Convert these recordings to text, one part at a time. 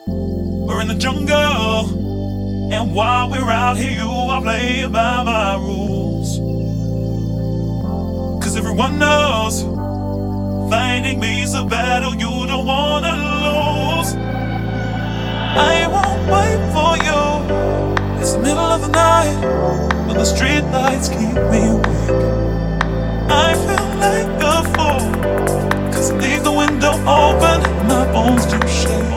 We're in the jungle, and while we're out here, you are playing by my rules. Cause everyone knows finding me's a battle you don't wanna lose. I won't wait for you. It's the middle of the night, but the street lights keep me awake. I feel like a fool, cause I leave the window open, my bones do shake.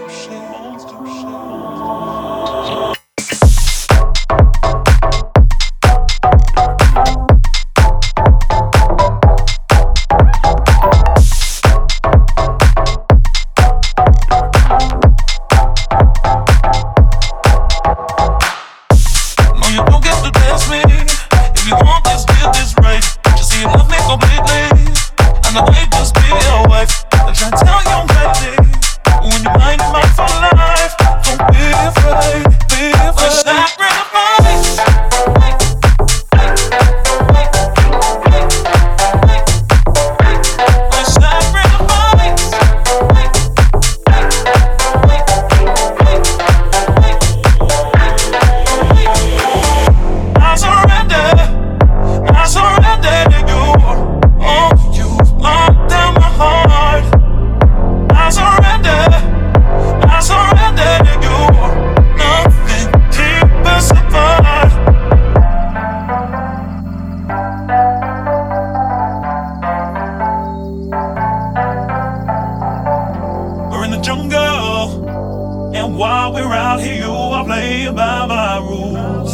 And while we're out here, you are playing by my rules.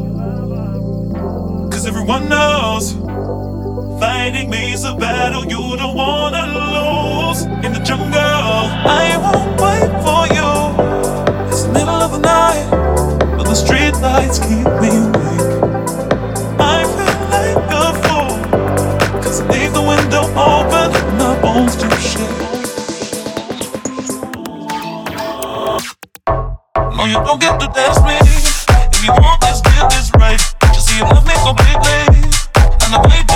Cause everyone knows fighting me's a battle you don't wanna lose. In the jungle, I won't wait for you. It's the middle of the night, but the street lights keep me awake. I feel like a fool, cause I leave the window open, my bones do shake. No, you don't get to test me. If you want this, get this right. Just see you love me completely, and the way